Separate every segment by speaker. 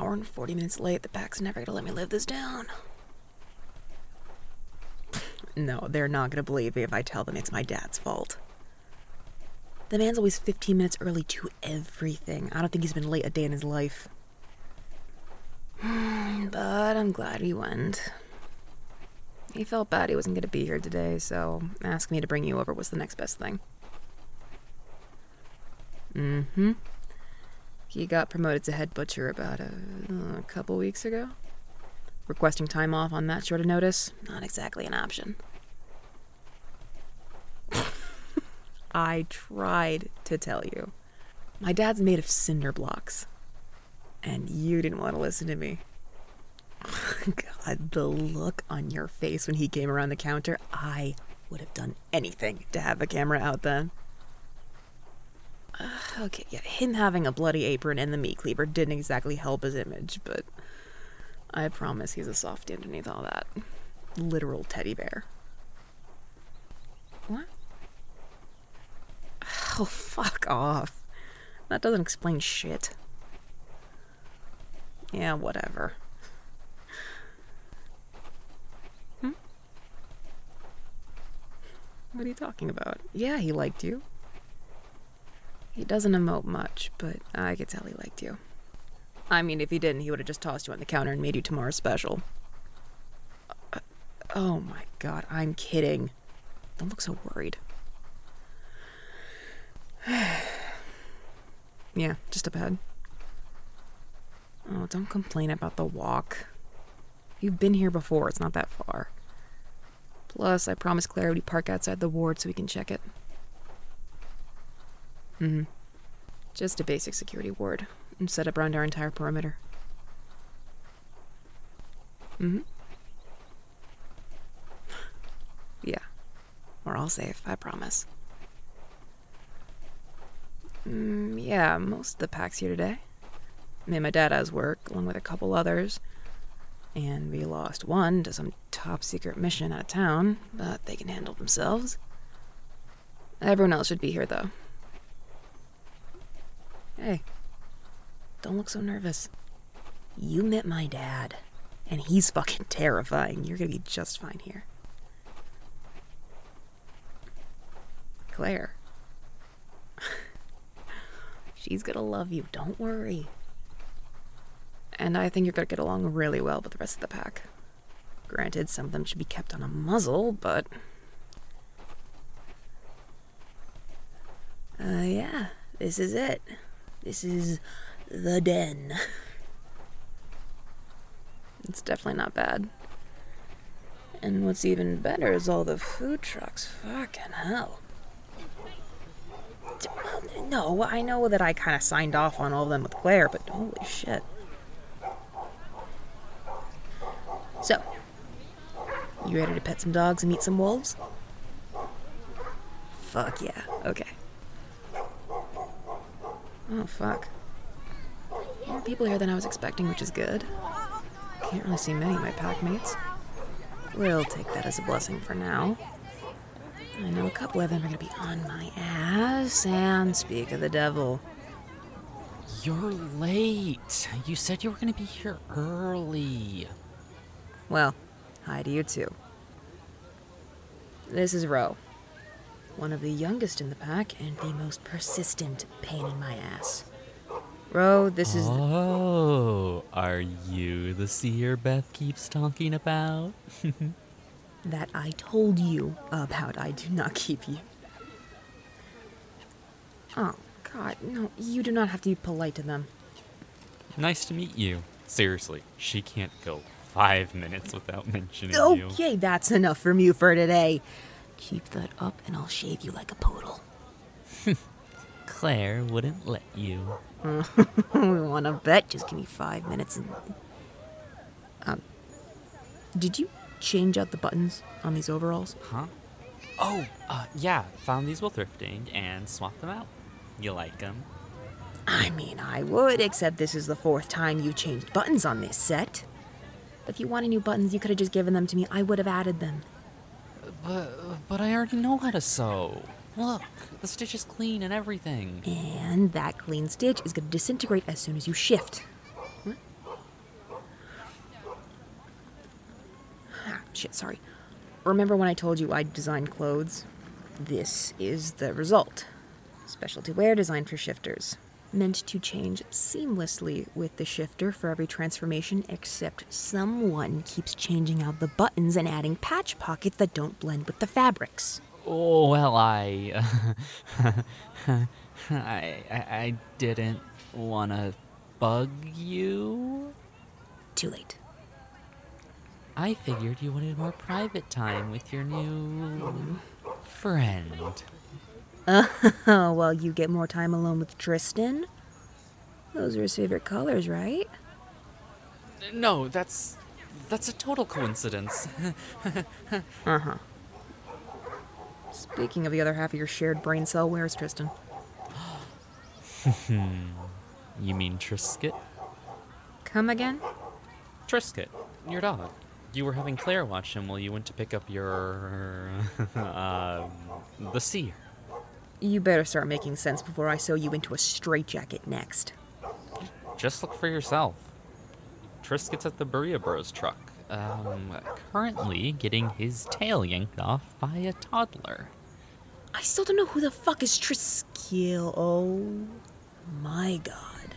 Speaker 1: hour and 40 minutes late. The pack's never gonna let me live this down. No, they're not gonna believe me if I tell them it's my dad's fault. The man's always 15 minutes early to everything. I don't think he's been late a day in his life. But I'm glad he went. He felt bad he wasn't gonna be here today, so asking me to bring you over was the next best thing. He got promoted to head butcher about a couple weeks ago. Requesting time off on that short of notice, not exactly an option. I tried to tell you. My dad's made of cinder blocks. And you didn't want to listen to me. God, the look on your face when he came around the counter, I would have done anything to have a camera out then. Okay, yeah, him having a bloody apron and the meat cleaver didn't exactly help his image, but I promise he's a softie underneath all that. Literal teddy bear. What? Oh, fuck off. That doesn't explain shit. Yeah, whatever. What are you talking about? Yeah, he liked you. He doesn't emote much, but I could tell he liked you. I mean, if he didn't, he would have just tossed you on the counter and made you tomorrow's special. Oh my god, I'm kidding. Don't look so worried. Yeah, just a bad. Oh, don't complain about the walk. You've been here before, it's not that far. Plus, I promised Claire we'd park outside the ward so we can check it. Just a basic security ward. And set up around our entire perimeter. Yeah. We're all safe, I promise. Yeah, most of the pack's here today. Me and my dad has work, along with a couple others. And we lost one to some top-secret mission out of town, but they can handle themselves. Everyone else should be here, though. Hey, don't look so nervous. You met my dad, and he's fucking terrifying. You're gonna be just fine here. Claire. She's gonna love you, don't worry. And I think you're gonna get along really well with the rest of the pack. Granted, some of them should be kept on a muzzle, but... yeah, this is it. This is the den. It's definitely not bad. And what's even better is all the food trucks. Fucking hell. No, I know that I kind of signed off on all of them with Claire, but holy shit. So, you ready to pet some dogs and meet some wolves? Fuck yeah, okay. Oh, fuck. More people here than I was expecting, which is good. Can't really see many of my pack mates. We'll take that as a blessing for now. I know a couple of them are gonna be on my ass, and speak of the devil.
Speaker 2: You're late. You said you were gonna be here early.
Speaker 1: Well, hi to you too. This is Ro. One of the youngest in the pack and the most persistent pain in my ass. Ro, this is...
Speaker 2: Oh, are you the seer Beth keeps talking about?
Speaker 1: That I told you about. I do not keep you. Oh, God, no, you do not have to be polite to them.
Speaker 2: Nice to meet you. Seriously, she can't go 5 minutes without mentioning you.
Speaker 1: Okay, that's enough from you for today. Keep that up and I'll shave you like a poodle.
Speaker 2: Claire wouldn't let you.
Speaker 1: We want to bet? Just give me 5 minutes and... did you change out the buttons on these overalls?
Speaker 2: Huh? Oh, yeah. Found these while thrifting and swapped them out. You like them?
Speaker 1: I mean, I would, except this is the 4th time you changed buttons on this set. If you wanted new buttons, you could have just given them to me. I would have added them.
Speaker 2: But I already know how to sew. Look, the stitch is clean and everything.
Speaker 1: And that clean stitch is going to disintegrate as soon as you shift. What? shit, sorry. Remember when I told you I'd design clothes? This is the result. Specialty wear designed for shifters. Meant to change seamlessly with the shifter for every transformation, except someone keeps changing out the buttons and adding patch pockets that don't blend with the fabrics.
Speaker 2: Oh, well, I didn't want to bug you.
Speaker 1: Too late.
Speaker 2: I figured you wanted more private time with your new friend.
Speaker 1: Oh, well, you get more time alone with Tristan? Those are his favorite colors, right?
Speaker 2: No, that's a total coincidence.
Speaker 1: Uh-huh. Speaking of the other half of your shared brain cell, where's Tristan?
Speaker 2: You mean Trisket?
Speaker 1: Come again?
Speaker 2: Trisket, your dog. You were having Claire watch him while you went to pick up your... the seer.
Speaker 1: You better start making sense before I sew you into a straitjacket next.
Speaker 2: Just look for yourself. Trisket's at the Berea Bros truck. Currently getting his tail yanked off by a toddler.
Speaker 1: I still don't know who the fuck is Triskill. Oh my god.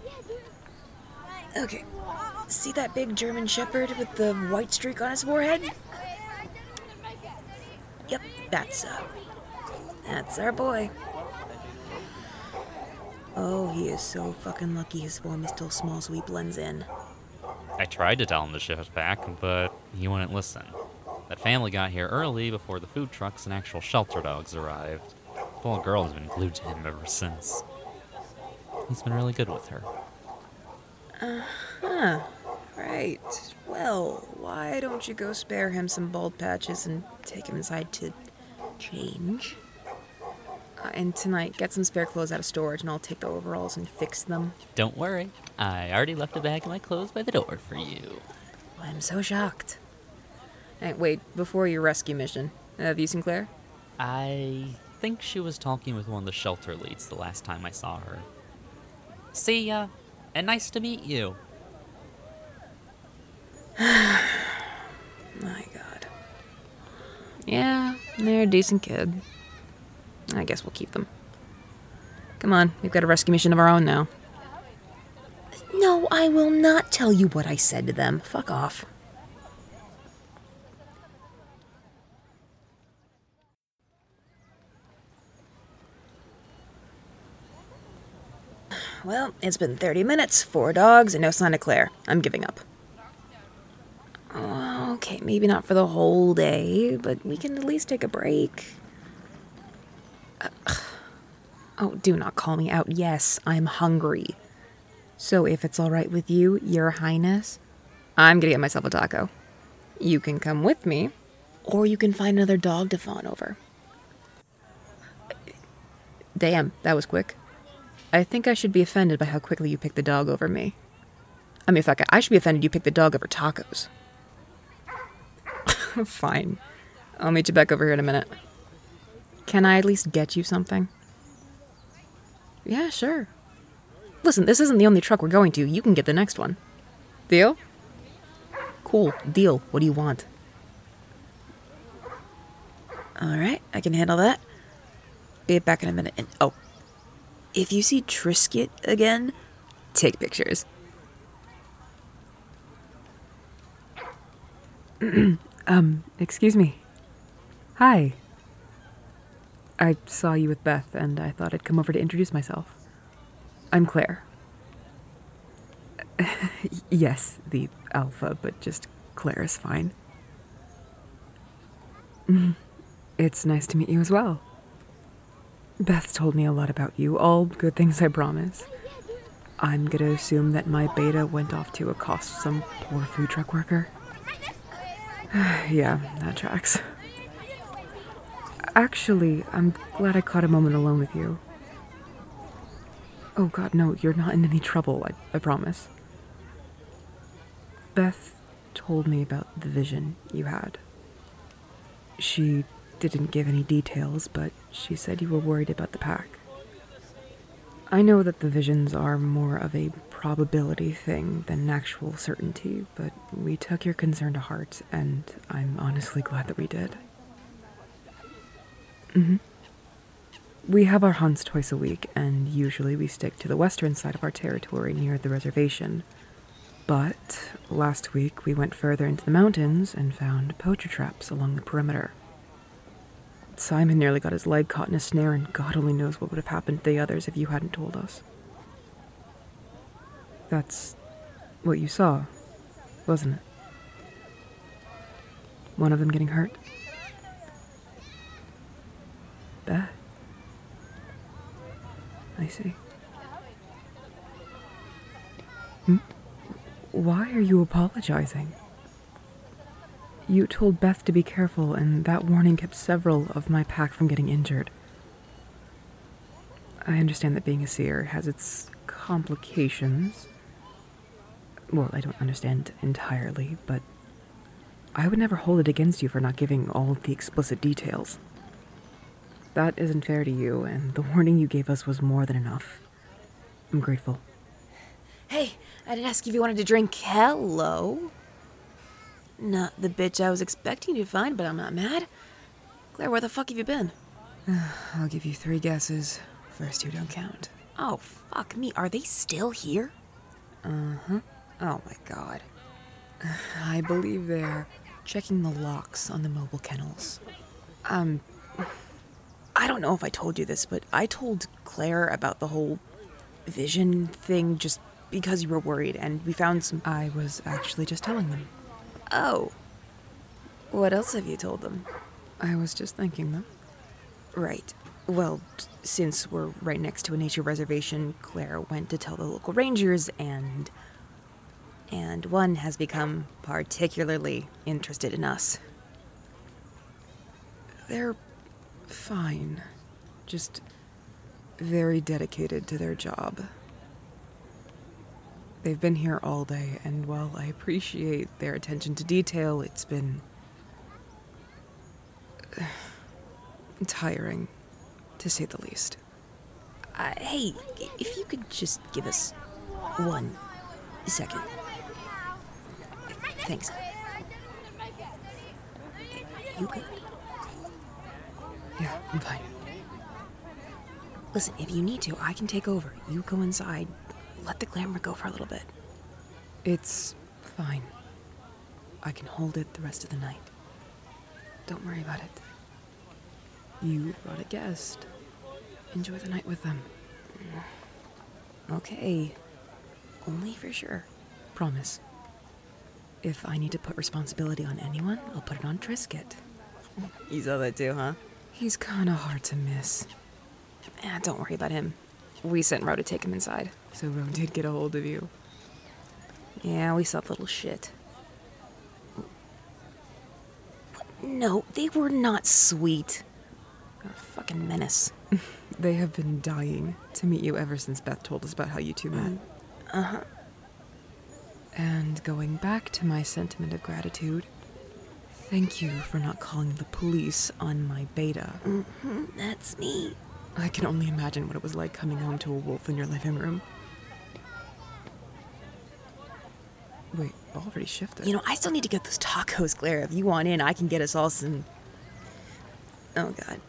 Speaker 1: Okay. See that big German shepherd with the white streak on his forehead? Yep, that's our boy. Oh, he is so fucking lucky his form is still small so he blends in.
Speaker 2: I tried to tell him to shift back, but he wouldn't listen. That family got here early before the food trucks and actual shelter dogs arrived. The little girl has been glued to him ever since. He's been really good with her.
Speaker 1: Huh. Right. Well, why don't you go spare him some bald patches and take him inside to change? And tonight, get some spare clothes out of storage and I'll take the overalls and fix them.
Speaker 2: Don't worry. I already left a bag of my clothes by the door for you.
Speaker 1: I'm so shocked. Hey, wait, before your rescue mission, have you seen Claire?
Speaker 2: I think she was talking with one of the shelter leads the last time I saw her. See ya, and nice to meet you.
Speaker 1: My god. Yeah, they're a decent kid. I guess we'll keep them. Come on, we've got a rescue mission of our own now. No, I will not tell you what I said to them. Fuck off. Well, it's been 30 minutes, 4 dogs, and no sign of Claire. I'm giving up. Oh, okay, maybe not for the whole day, but we can at least take a break. Oh, do not call me out. Yes, I'm hungry. So if it's all right with you, Your Highness, I'm gonna get myself a taco. You can come with me, or you can find another dog to fawn over. Damn, that was quick. I think I should be offended by how quickly you picked the dog over me. I mean, fuck it, I should be offended you picked the dog over tacos. Fine. I'll meet you back over here in a minute. Can I at least get you something? Yeah, sure. Listen, this isn't the only truck we're going to. You can get the next one. Deal? Cool, deal. What do you want? Alright, I can handle that. Be back in a minute. And oh, if you see Trisket again, take pictures. Excuse me. Hi. I saw you with Beth, and I thought I'd come over to introduce myself. I'm Claire. Yes, the alpha, but just Claire is fine. It's nice to meet you as well. Beth told me a lot about you, all good things, I promise. I'm gonna assume that my beta went off to accost some poor food truck worker. Yeah, that tracks. Actually, I'm glad I caught a moment alone with you. Oh god, no, you're not in any trouble, I promise. Beth told me about the vision you had. She didn't give any details, but she said you were worried about the pack. I know that the visions are more of a probability thing than actual certainty, but we took your concern to heart, and I'm honestly glad that we did. We have our hunts twice a week, and usually we stick to the western side of our territory near the reservation. But last week we went further into the mountains and found poacher traps along the perimeter. Simon nearly got his leg caught in a snare, and God only knows what would have happened to the others if you hadn't told us. That's what you saw, wasn't it? One of them getting hurt? Beth. I see. Why are you apologizing? You told Beth to be careful, and that warning kept several of my pack from getting injured. I understand that being a seer has its complications. Well, I don't understand entirely, but I would never hold it against you for not giving all of the explicit details. That isn't fair to you, and the warning you gave us was more than enough. I'm grateful.
Speaker 3: Hey, I didn't ask if you wanted to drink. Hello? Not the bitch I was expecting to find, but I'm not mad. Claire, where the fuck have you been?
Speaker 1: I'll give you 3 guesses. First 2 don't count.
Speaker 3: Oh, fuck me. Are they still here?
Speaker 1: Oh my god. I believe they're checking the locks on the mobile kennels.
Speaker 3: I don't know if I told you this, but I told Claire about the whole vision thing just because you were worried, and we found some...
Speaker 1: I was actually just telling them.
Speaker 3: Oh. What else have you told them?
Speaker 1: I was just thanking them.
Speaker 3: Right. Well, since we're right next to a nature reservation, Claire went to tell the local rangers, and one has become particularly interested in us.
Speaker 1: They're fine. Just very dedicated to their job. They've been here all day, and while I appreciate their attention to detail, it's been tiring, to say the least.
Speaker 3: Hey, if you could just give us 1 second. Thanks. You good?
Speaker 1: Yeah, I'm fine.
Speaker 3: Listen, if you need to, I can take over. You go inside. Let the glamour go for a little bit.
Speaker 1: It's fine. I can hold it the rest of the night. Don't worry about it. You brought a guest. Enjoy the night with them.
Speaker 3: Okay. Only for sure.
Speaker 1: Promise. If I need to put responsibility on anyone, I'll put it on Trisket.
Speaker 3: You saw that too, huh?
Speaker 1: He's kinda hard to miss.
Speaker 3: Don't worry about him. We sent Ro to take him inside.
Speaker 1: So Ro did get a hold of you.
Speaker 3: Yeah, we saw the little shit. No, they were not sweet. They're a fucking menace.
Speaker 1: They have been dying to meet you ever since Beth told us about how you two met.
Speaker 3: Uh-huh.
Speaker 1: And going back to my sentiment of gratitude, thank you for not calling the police on my beta.
Speaker 3: That's me.
Speaker 1: I can only imagine what it was like coming home to a wolf in your living room. Wait, already shifted.
Speaker 3: You know, I still need to get those tacos, Claire. If you want in, I can get us all some... Oh, God.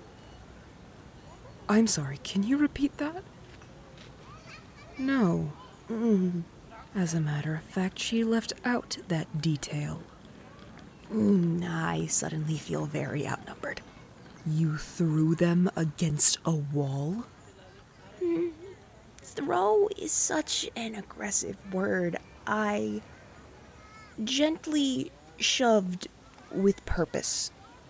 Speaker 1: I'm sorry, can you repeat that? No. As a matter of fact, she left out that detail.
Speaker 3: I suddenly feel very outnumbered.
Speaker 1: You threw them against a wall?
Speaker 3: Throw is such an aggressive word. I gently shoved with purpose.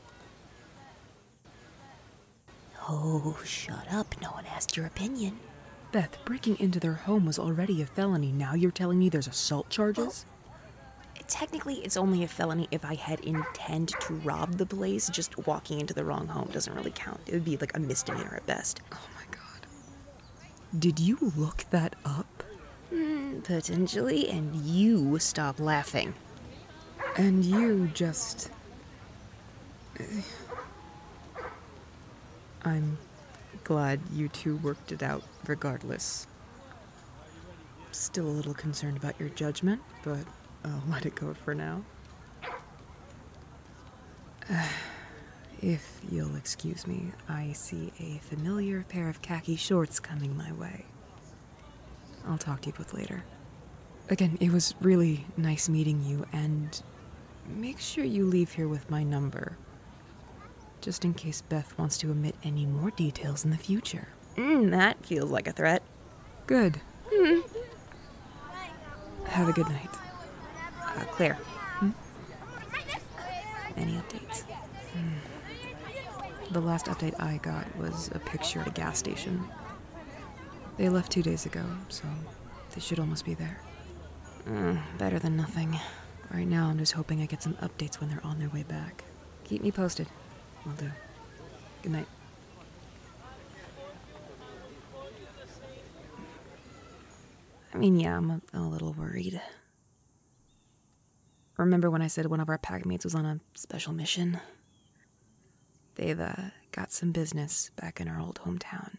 Speaker 3: Oh, shut up. No one asked your opinion.
Speaker 1: Beth, breaking into their home was already a felony. Now you're telling me there's assault charges?
Speaker 3: Technically, it's only a felony if I had intent to rob the place. Just walking into the wrong home doesn't really count. It would be like a misdemeanor at best.
Speaker 1: Oh my god. Did you look that up?
Speaker 3: Potentially, and you stop laughing.
Speaker 1: And you just... I'm
Speaker 3: glad you two worked it out regardless. Still a little concerned about your judgment, but I'll let it go for now. If you'll excuse me, I see a familiar pair of khaki shorts coming my way. I'll talk to you both later. Again, it was really nice meeting you, and make sure you leave here with my number. Just in case Beth wants to omit any more details in the future.
Speaker 1: That feels like a threat.
Speaker 3: Good. Have a good night.
Speaker 1: Claire.
Speaker 3: Any updates? The last update I got was a picture at a gas station. They left 2 days ago, so they should almost be there. Better than nothing. Right now, I'm just hoping I get some updates when they're on their way back. Keep me posted. Will do. Good night. I mean, yeah, I'm a little worried. Remember when I said one of our packmates was on a special mission? They've got some business back in our old hometown.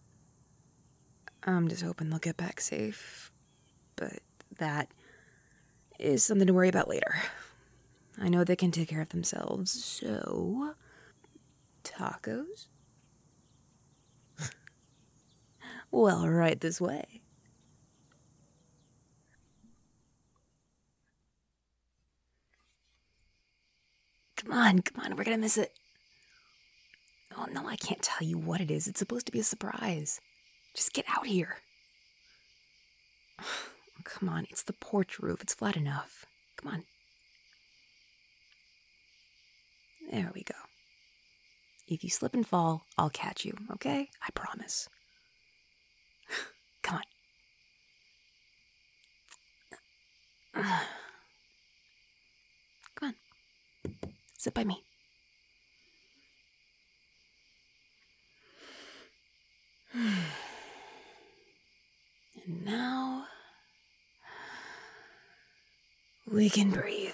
Speaker 3: I'm just hoping they'll get back safe, but that is something to worry about later. I know they can take care of themselves, so... Tacos? Well, right this way. Come on, we're gonna miss it. Oh no, I can't tell you what it is. It's supposed to be a surprise. Just get out here. Come on, it's the porch roof. It's flat enough. Come on. There we go. If you slip and fall, I'll catch you, okay? I promise. Come on. Come on. Sit by me. And now we can breathe.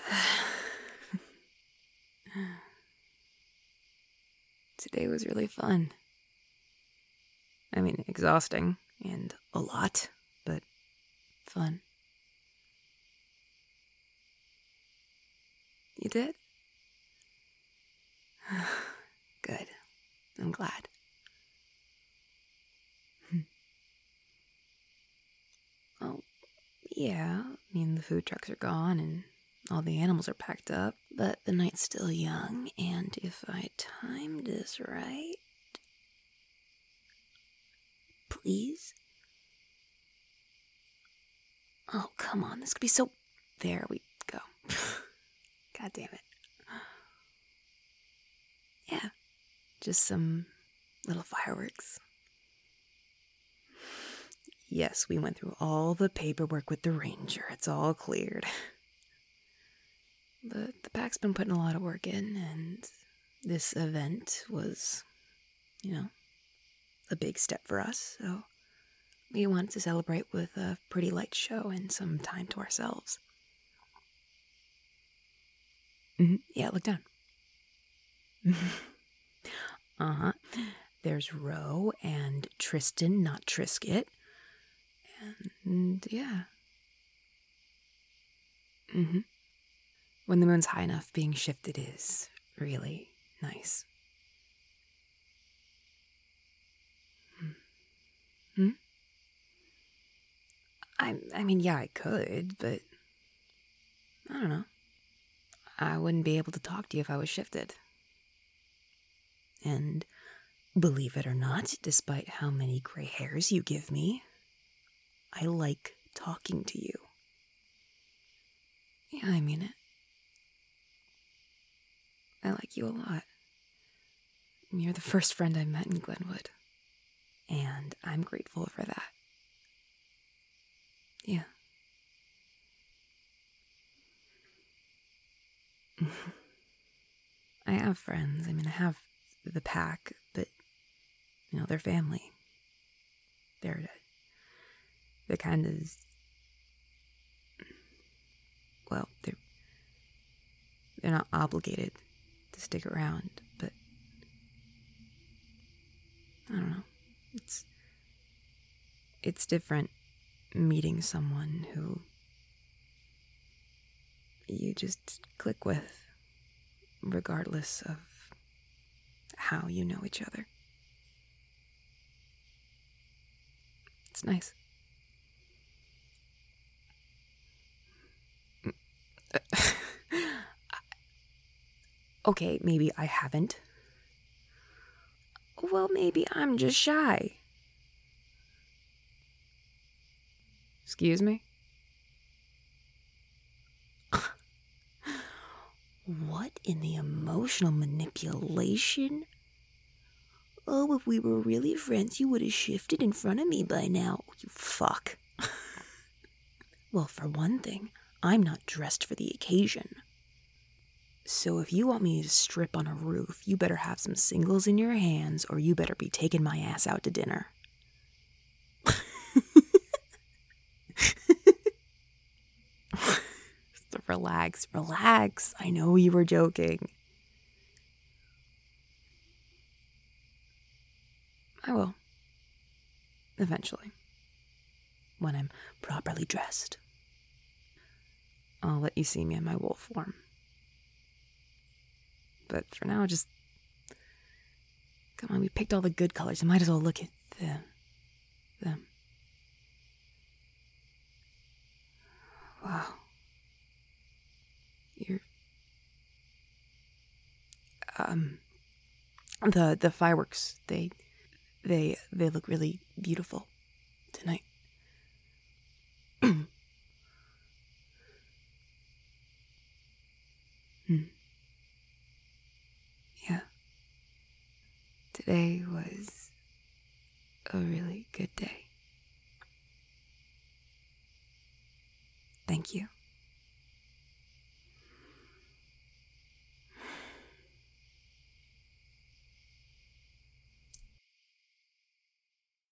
Speaker 3: Today was really fun. I mean, exhausting and a lot, but fun. You did? Good. I'm glad. Oh, yeah. I mean, the food trucks are gone and all the animals are packed up, but the night's still young, and if I timed this right... Please? Oh, come on. This could be so... There we go. God damn it. Yeah. Just some little fireworks. Yes, we went through all the paperwork with the ranger. It's all cleared. But the pack's been putting a lot of work in, and this event was, a big step for us, so we wanted to celebrate with a pretty light show and some time to ourselves. Yeah, look down. There's Ro and Tristan, not Trisket. And yeah. When the moon's high enough, being shifted is really nice. I mean, yeah, I could, but I don't know. I wouldn't be able to talk to you if I was shifted. And believe it or not, despite how many gray hairs you give me, I like talking to you. Yeah, I mean it. I like you a lot. You're the first friend I met in Glenwood. And I'm grateful for that. Yeah. I have friends. I mean, I have the pack, but, they're family. They're kind of... Well, they're not obligated to stick around, but I don't know. It's different meeting someone who you just click with, regardless of how you know each other. It's nice. Okay, maybe I haven't. Well, maybe I'm just shy.
Speaker 1: Excuse me?
Speaker 3: What in the emotional manipulation? Oh, if we were really friends, you would have shifted in front of me by now. You fuck. Well, for one thing, I'm not dressed for the occasion. So if you want me to strip on a roof, you better have some singles in your hands, or you better be taking my ass out to dinner. Relax. I know you were joking. I will. Eventually. When I'm properly dressed.
Speaker 1: I'll let you see me in my wolf form. But for now, just... Come on, we picked all the good colors. I might as well look at them. Wow. You're... The fireworks, they look really beautiful tonight. Yeah. Today was a really good day. Thank you.